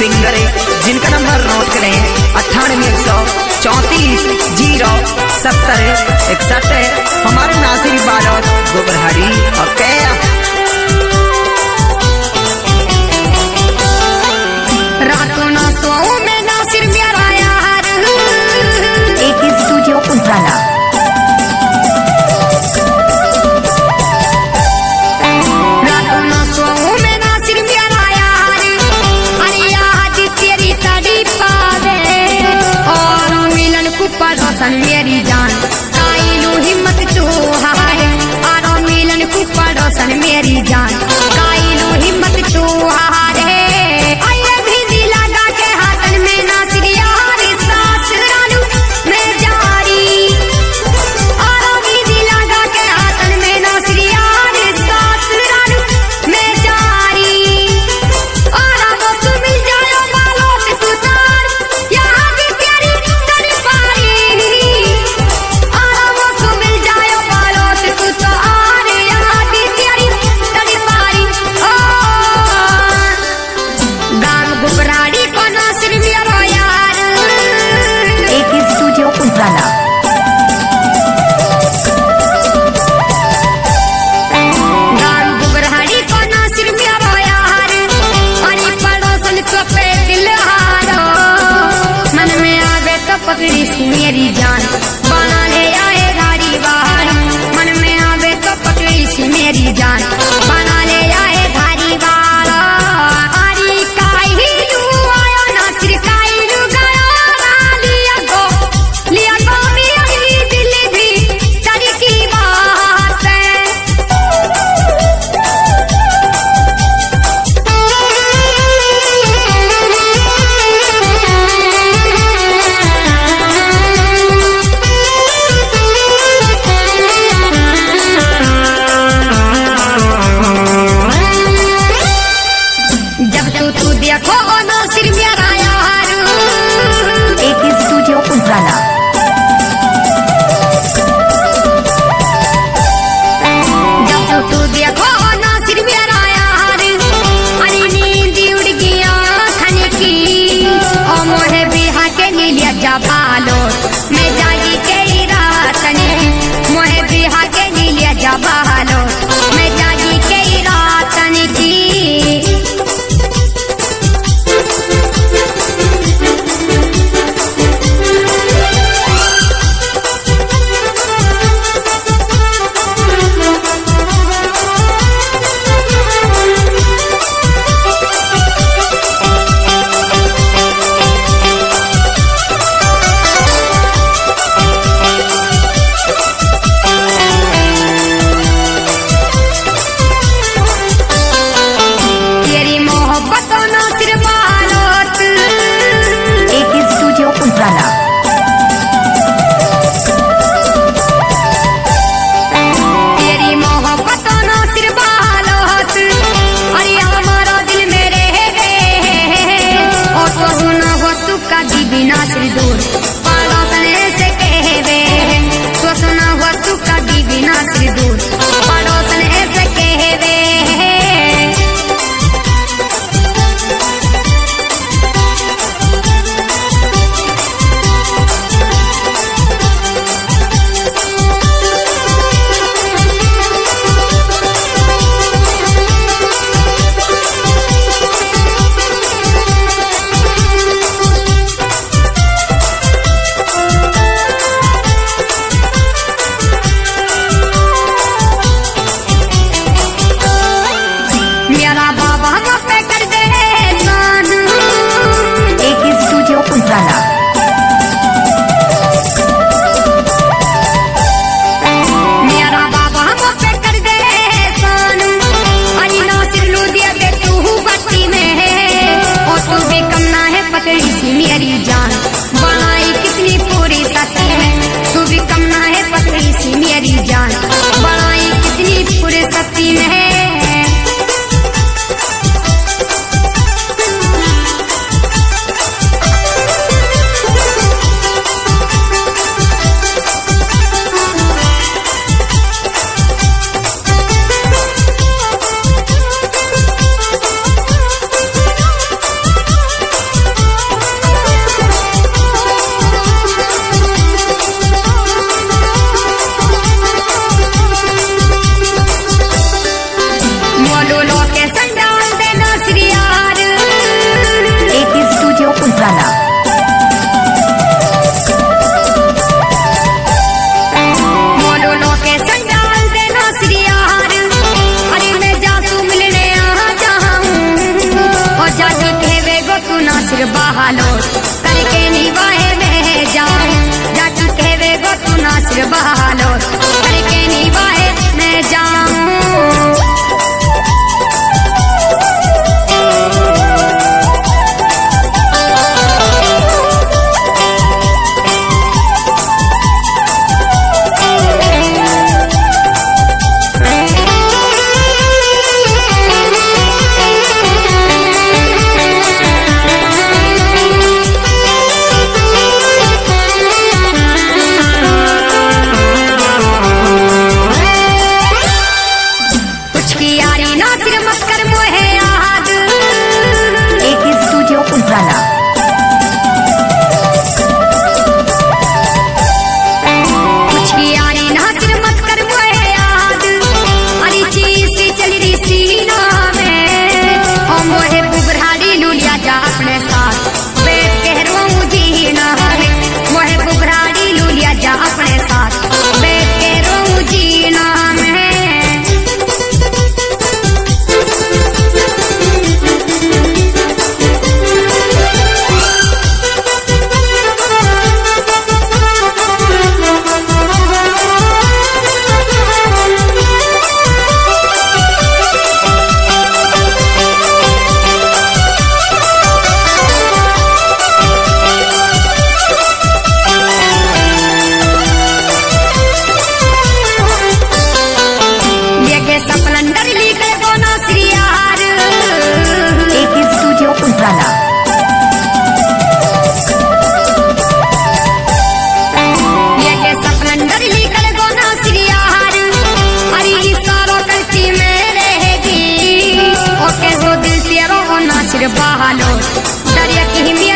Singer है जिनका number note करें 98-134-070-61 हमारे नासिर बालोद गोबरहाड़ी ओके। रातों ना सोऊं मैं नासिर मेरा यार एक स्टूडियो उजाला। रातों ना सोऊं मैं नासिर मेरा यार अरे आज तेरी तड़ी पावे और मिलन को पड़ोसन मेरी जान काइलू हिम्मत तू हाय और मिलन को पड़ोसन मेरी जान काइलू हिम्मत तू हाय आये भी दिला गा के हाथन में नासिर यार सास रानू मैं जारी और भी दिला गा के हाथन में नासिर यार सास रानू मैं जारी और अब तू मिल जायो बालों से तू तार यहाँ भी तेरी तड़पारी और अब तू मिल जायो बालों से तू तार यहाँ भी तेरी तड़पारी गाँव गुबराड़ी को नासिर मेरा यार एक स्टूडियो उजाला। गाँव गुबराड़ी को नासिर मेरा यार अरे पड़ोसन को पे दिल हारो मन में आवे तो पकड़ी सी मेरी जान बना ले आए गाड़ी बाहर मन में आवे तो पकड़ी सी मेरी जान बना ले आए धारी वाला अरे काई लू आयो नासिर काई लू गयो लिया गो मेरी दिल भी तेरी की बात है। जब तू देखो नासिर मेरा यार एक स्टूडियो उजाला। जब तू देखो नासिर मेरा यार अरे नींद उड़ गया खाने की ओ मोहे बिहा के नीलिया जा बालो मैं जागी के रात ने मोहे बिहा के नीलिया जा बालो मैं जागी के रात ने की सुर बहालो दरिया की